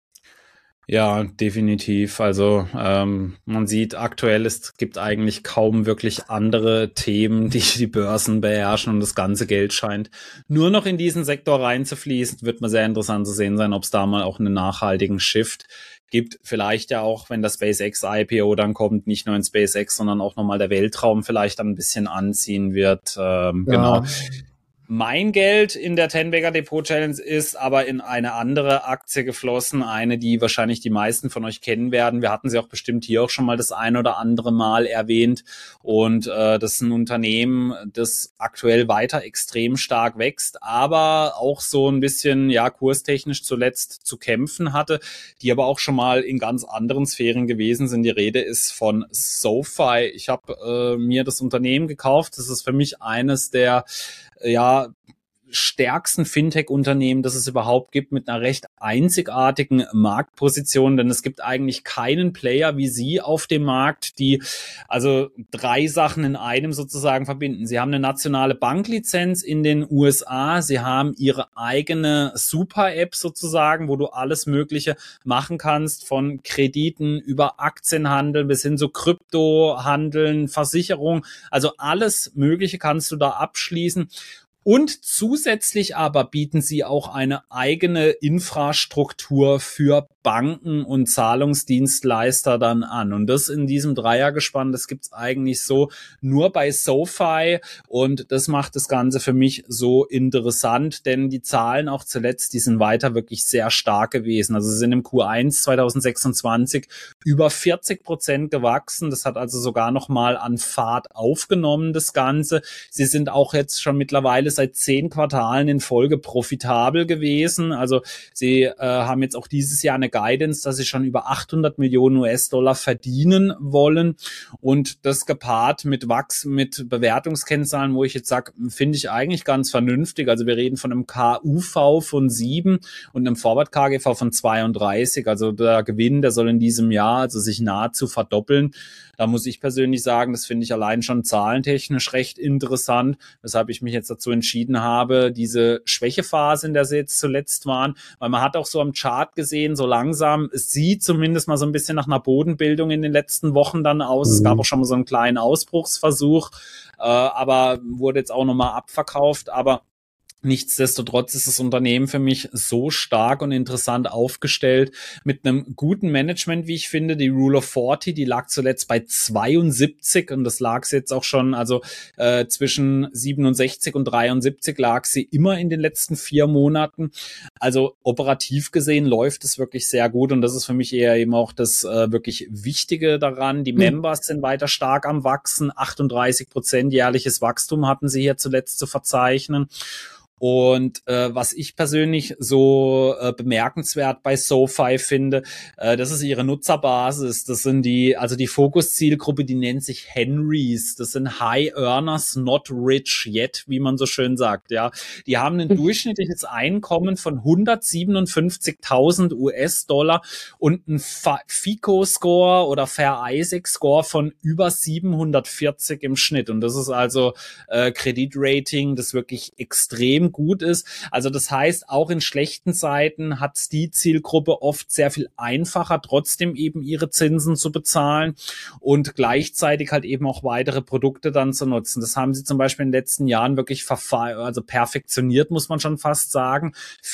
Ja, definitiv. Also man sieht aktuell, es gibt eigentlich kaum wirklich andere Themen, die die Börsen beherrschen und das ganze Geld scheint nur noch in diesen Sektor reinzufließen. Wird mal sehr interessant zu sehen sein, ob es da mal auch einen nachhaltigen Shift gibt. Vielleicht ja auch, wenn das SpaceX IPO dann kommt, nicht nur in SpaceX, sondern auch nochmal der Weltraum vielleicht dann ein bisschen anziehen wird. Genau. Mein Geld in der 10-Bagger Depot Challenge ist aber in eine andere Aktie geflossen, eine, die wahrscheinlich die meisten von euch kennen werden. Wir hatten sie auch bestimmt hier auch schon mal das ein oder andere Mal erwähnt und das ist ein Unternehmen, das aktuell weiter extrem stark wächst, aber auch so ein bisschen kurstechnisch zuletzt zu kämpfen hatte, die aber auch schon mal in ganz anderen Sphären gewesen sind. Die Rede ist von SoFi. Ich habe mir das Unternehmen gekauft. Das ist für mich eines der stärksten Fintech-Unternehmen, das es überhaupt gibt, mit einer recht einzigartigen Marktposition, denn es gibt eigentlich keinen Player wie sie auf dem Markt, die also 3 Sachen in einem sozusagen verbinden. Sie haben eine nationale Banklizenz in den USA, sie haben ihre eigene Super-App sozusagen, wo du alles Mögliche machen kannst, von Krediten über Aktienhandel bis hin zu Kryptohandeln, Versicherung, also alles Mögliche kannst du da abschließen. Und zusätzlich aber bieten sie auch eine eigene Infrastruktur für Banken und Zahlungsdienstleister dann an. Und das in diesem Dreiergespann, das gibt's eigentlich so nur bei SoFi. Und das macht das Ganze für mich so interessant, denn die Zahlen auch zuletzt, die sind weiter wirklich sehr stark gewesen. Also sie sind im Q1 2026 über 40% gewachsen. Das hat also sogar noch mal an Fahrt aufgenommen, das Ganze. Sie sind auch jetzt schon mittlerweile seit 10 Quartalen in Folge profitabel gewesen. Also sie haben jetzt auch dieses Jahr eine Guidance, dass sie schon über 800 Millionen US-Dollar verdienen wollen. Und das gepaart mit mit Bewertungskennzahlen, wo ich jetzt sage, finde ich eigentlich ganz vernünftig. Also wir reden von einem KUV von 7 und einem Forward-KGV von 32. Also der Gewinn, der soll in diesem Jahr also sich nahezu verdoppeln. Da muss ich persönlich sagen, das finde ich allein schon zahlentechnisch recht interessant, weshalb ich mich jetzt dazu entschieden habe, diese Schwächephase, in der sie jetzt zuletzt waren, weil man hat auch so am Chart gesehen, so langsam, es sieht zumindest mal so ein bisschen nach einer Bodenbildung in den letzten Wochen dann aus. Es gab auch schon mal so einen kleinen Ausbruchsversuch, aber wurde jetzt auch nochmal abverkauft, aber nichtsdestotrotz ist das Unternehmen für mich so stark und interessant aufgestellt mit einem guten Management, wie ich finde. Die Rule of 40, die lag zuletzt bei 72 und das lag jetzt auch schon, also zwischen 67 und 73 lag sie immer in den letzten 4 Monaten. Also operativ gesehen läuft es wirklich sehr gut und das ist für mich eher eben auch das wirklich Wichtige daran. Die Members sind weiter stark am Wachsen, 38% jährliches Wachstum hatten sie hier zuletzt zu verzeichnen. Und was ich persönlich so bemerkenswert bei SoFi finde, das ist ihre Nutzerbasis. Das sind die Fokuszielgruppe, die nennt sich Henrys. Das sind High Earners, not rich yet, wie man so schön sagt. Ja, die haben ein durchschnittliches Einkommen von 157.000 US-Dollar und ein FICO-Score oder Fair Isaac-Score von über 740 im Schnitt. Und das ist also Kreditrating, das wirklich extrem gut ist. Also das heißt, auch in schlechten Zeiten hat die Zielgruppe oft sehr viel einfacher, trotzdem eben ihre Zinsen zu bezahlen und gleichzeitig halt eben auch weitere Produkte dann zu nutzen. Das haben sie zum Beispiel in den letzten Jahren wirklich perfektioniert, muss man schon fast sagen.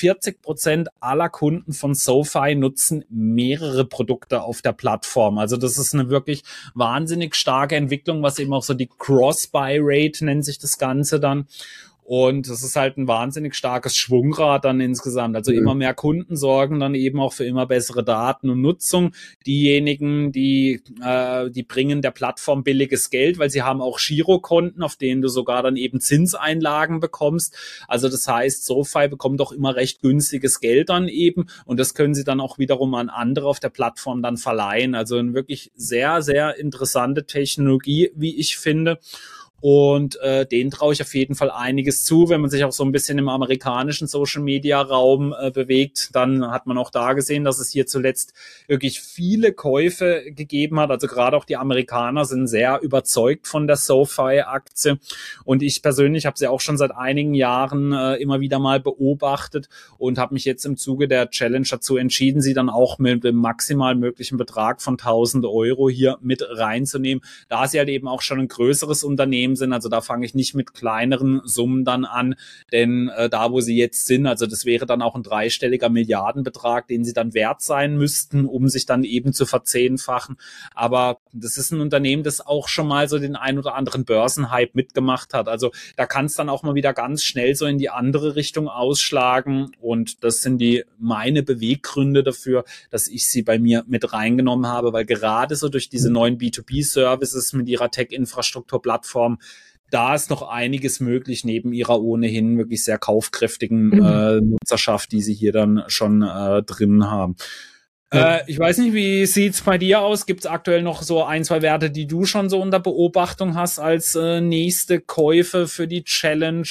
40% aller Kunden von SoFi nutzen mehrere Produkte auf der Plattform. Also das ist eine wirklich wahnsinnig starke Entwicklung, was eben auch so die Cross-Buy-Rate nennt sich das Ganze dann. Und das ist halt ein wahnsinnig starkes Schwungrad dann insgesamt. Also immer mehr Kunden sorgen dann eben auch für immer bessere Daten und Nutzung. Diejenigen, die bringen der Plattform billiges Geld, weil sie haben auch Girokonten, auf denen du sogar dann eben Zinseinlagen bekommst. Also das heißt, SoFi bekommt auch immer recht günstiges Geld dann eben und das können sie dann auch wiederum an andere auf der Plattform dann verleihen. Also eine wirklich sehr, sehr interessante Technologie, wie ich finde. Und denen traue ich auf jeden Fall einiges zu. Wenn man sich auch so ein bisschen im amerikanischen Social-Media-Raum bewegt, dann hat man auch da gesehen, dass es hier zuletzt wirklich viele Käufe gegeben hat. Also gerade auch die Amerikaner sind sehr überzeugt von der SoFi-Aktie. Und ich persönlich habe sie auch schon seit einigen Jahren immer wieder mal beobachtet und habe mich jetzt im Zuge der Challenge dazu entschieden, sie dann auch mit dem maximal möglichen Betrag von 1.000 Euro hier mit reinzunehmen, da sie halt eben auch schon ein größeres Unternehmen sind. Also da fange ich nicht mit kleineren Summen dann an, denn da, wo sie jetzt sind, also das wäre dann auch ein 3-stelliger Milliardenbetrag, den sie dann wert sein müssten, um sich dann eben zu verzehnfachen. Aber das ist ein Unternehmen, das auch schon mal so den ein oder anderen Börsenhype mitgemacht hat. Also da kann es dann auch mal wieder ganz schnell so in die andere Richtung ausschlagen und das sind meine Beweggründe dafür, dass ich sie bei mir mit reingenommen habe, weil gerade so durch diese neuen B2B-Services mit ihrer Tech-Infrastruktur-Plattform da ist noch einiges möglich, neben ihrer ohnehin wirklich sehr kaufkräftigen Nutzerschaft, die sie hier dann schon drin haben. Ich weiß nicht, wie sieht's bei dir aus? Gibt es aktuell noch so ein, zwei Werte, die du schon so unter Beobachtung hast als nächste Käufe für die Challenge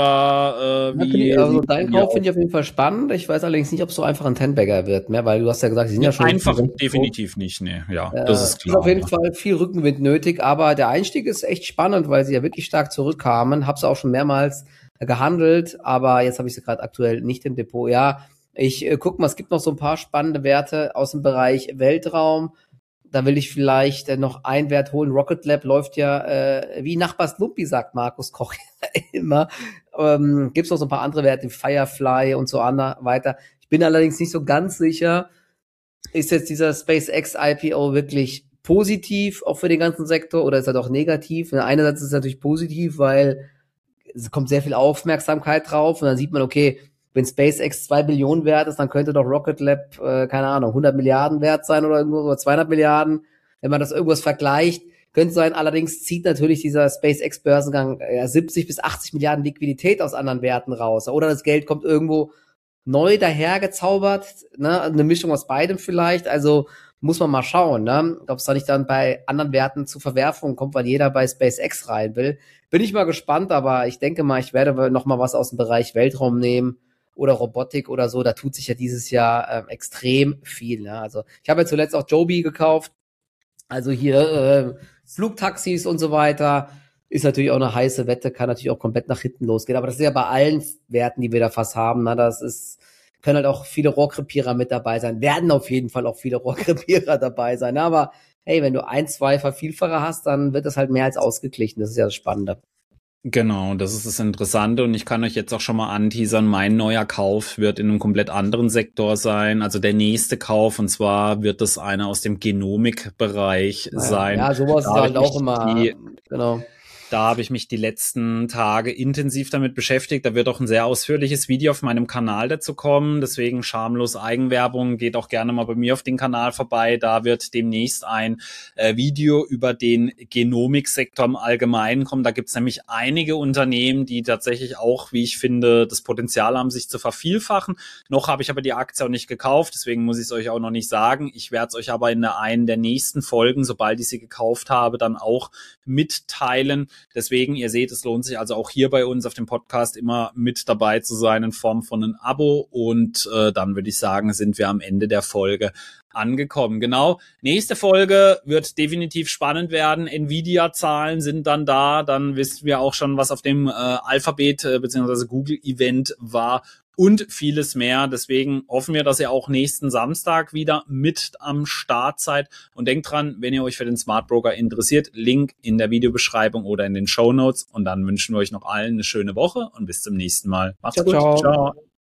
oder wie? Also dein Kauf finde ich auf jeden Fall spannend. Ich weiß allerdings nicht, ob es so einfach ein Ten-Bagger wird, mehr, weil du hast ja gesagt, die sind ja schon einfach definitiv nicht, nee, ja, das ist klar. Ist auf jeden Fall viel Rückenwind nötig, aber der Einstieg ist echt spannend, weil sie ja wirklich stark zurückkamen. Hab's auch schon mehrmals gehandelt, aber jetzt habe ich sie gerade aktuell nicht im Depot. Ja, ich guck mal, es gibt noch so ein paar spannende Werte aus dem Bereich Weltraum. Da will ich vielleicht noch einen Wert holen. Rocket Lab läuft ja wie Nachbars Lumpi, sagt Markus Koch immer. Gibt's noch so ein paar andere Werte, wie Firefly und so weiter. Ich bin allerdings nicht so ganz sicher, ist jetzt dieser SpaceX IPO wirklich positiv auch für den ganzen Sektor oder ist er doch negativ? Einerseits ist es natürlich positiv, weil es kommt sehr viel Aufmerksamkeit drauf und dann sieht man, okay, wenn SpaceX 2 Billionen wert ist, dann könnte doch Rocket Lab, keine Ahnung, 100 Milliarden wert sein oder irgendwo, oder 200 Milliarden. Wenn man das irgendwas vergleicht, könnte sein. Allerdings zieht natürlich dieser SpaceX-Börsengang 70 bis 80 Milliarden Liquidität aus anderen Werten raus. Oder das Geld kommt irgendwo neu dahergezaubert, ne? Eine Mischung aus beidem vielleicht. Also muss man mal schauen, ne? Ob es da nicht dann bei anderen Werten zu Verwerfungen kommt, weil jeder bei SpaceX rein will. Bin ich mal gespannt, aber ich denke mal, ich werde noch mal was aus dem Bereich Weltraum nehmen oder Robotik oder so. Da tut sich ja dieses Jahr extrem viel. Ne? Also ich habe ja zuletzt auch Joby gekauft. Also hier Flugtaxis und so weiter. Ist natürlich auch eine heiße Wette, kann natürlich auch komplett nach hinten losgehen. Aber das ist ja bei allen Werten, die wir da fast haben. Ne? Können halt auch viele Rohrkrepierer mit dabei sein. Werden auf jeden Fall auch viele Rohrkrepierer dabei sein. Aber hey, wenn du 1, 2 Vervielfacher hast, dann wird das halt mehr als ausgeglichen. Das ist ja das Spannende. Genau, das ist das Interessante und ich kann euch jetzt auch schon mal anteasern, mein neuer Kauf wird in einem komplett anderen Sektor sein, also der nächste Kauf, und zwar wird es einer aus dem Genomikbereich sein. Ja, sowas ist halt auch immer, genau. Da habe ich mich die letzten Tage intensiv damit beschäftigt. Da wird auch ein sehr ausführliches Video auf meinem Kanal dazu kommen. Deswegen schamlos Eigenwerbung. Geht auch gerne mal bei mir auf den Kanal vorbei. Da wird demnächst ein Video über den Genomiksektor im Allgemeinen kommen. Da gibt es nämlich einige Unternehmen, die tatsächlich auch, wie ich finde, das Potenzial haben, sich zu vervielfachen. Noch habe ich aber die Aktie auch nicht gekauft. Deswegen muss ich es euch auch noch nicht sagen. Ich werde es euch aber in einen der nächsten Folgen, sobald ich sie gekauft habe, dann auch mitteilen. Deswegen, ihr seht, es lohnt sich also auch hier bei uns auf dem Podcast immer mit dabei zu sein in Form von einem Abo und dann würde ich sagen, sind wir am Ende der Folge angekommen. Genau, nächste Folge wird definitiv spannend werden. Nvidia-Zahlen sind dann da, dann wissen wir auch schon, was auf dem Alphabet bzw. Google-Event war und vieles mehr. Deswegen hoffen wir, dass ihr auch nächsten Samstag wieder mit am Start seid. Und denkt dran, wenn ihr euch für den Smart Broker interessiert, Link in der Videobeschreibung oder in den Shownotes. Und dann wünschen wir euch noch allen eine schöne Woche und bis zum nächsten Mal. Macht's gut. Ciao.